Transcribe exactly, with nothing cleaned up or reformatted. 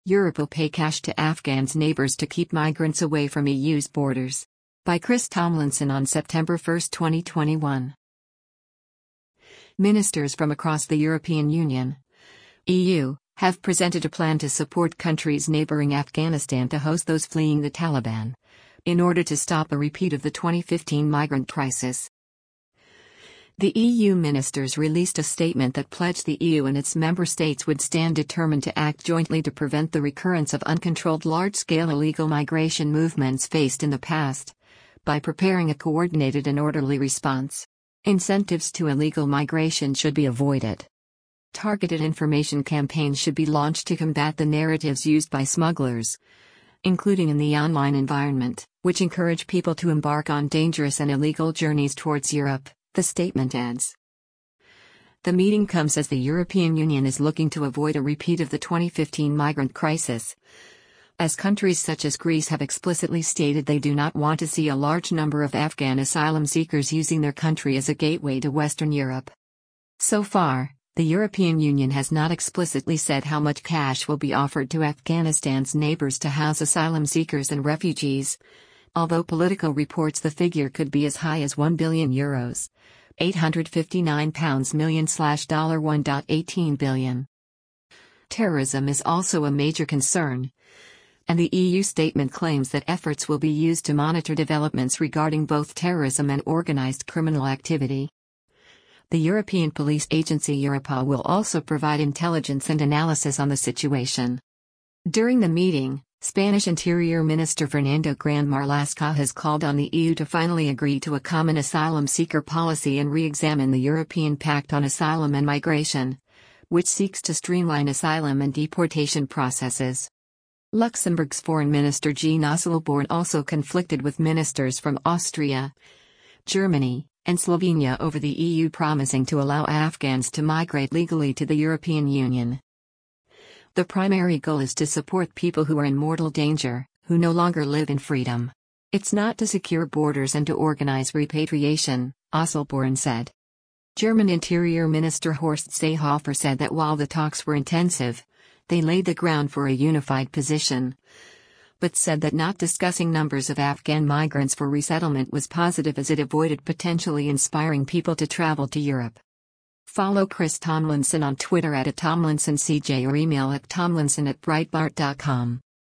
Europe will pay cash to Afghans' neighbors to keep migrants away from E U's borders. By Chris Tomlinson on September first, twenty twenty-one. Ministers from across the European Union, E U, have presented a plan to support countries neighboring Afghanistan to host those fleeing the Taliban, in order to stop a repeat of the twenty fifteen migrant crisis. The E U ministers released a statement that pledged the E U and its member states would stand determined to act jointly to prevent the recurrence of uncontrolled large-scale illegal migration movements faced in the past, by preparing a coordinated and orderly response. Incentives to illegal migration should be avoided. Targeted information campaigns should be launched to combat the narratives used by smugglers, including in the online environment, which encourage people to embark on dangerous and illegal journeys towards Europe, the statement adds. The meeting comes as the European Union is looking to avoid a repeat of the twenty fifteen migrant crisis, as countries such as Greece have explicitly stated they do not want to see a large number of Afghan asylum seekers using their country as a gateway to Western Europe. So far, the European Union has not explicitly said how much cash will be offered to Afghanistan's neighbors to house asylum seekers and refugees, although Politico reports the figure could be as high as one billion euros, eight hundred fifty-nine pounds million slash one point one eight billion. Terrorism is also a major concern, and the E U statement claims that efforts will be used to monitor developments regarding both terrorism and organized criminal activity. The European Police Agency Europol will also provide intelligence and analysis on the situation. During the meeting, Spanish Interior Minister Fernando Grande Marlaska has called on the E U to finally agree to a common asylum seeker policy and re-examine the European Pact on Asylum and Migration, which seeks to streamline asylum and deportation processes. Luxembourg's Foreign Minister Jean Asselborn also conflicted with ministers from Austria, Germany, and Slovenia over the E U promising to allow Afghans to migrate legally to the European Union. The primary goal is to support people who are in mortal danger, who no longer live in freedom. It's not to secure borders and to organize repatriation, Asselborn said. German Interior Minister Horst Seehofer said that while the talks were intensive, they laid the ground for a unified position, but said that not discussing numbers of Afghan migrants for resettlement was positive as it avoided potentially inspiring people to travel to Europe. Follow Chris Tomlinson on Twitter at Tomlinson C J or email at tomlinson at breitbart dot com.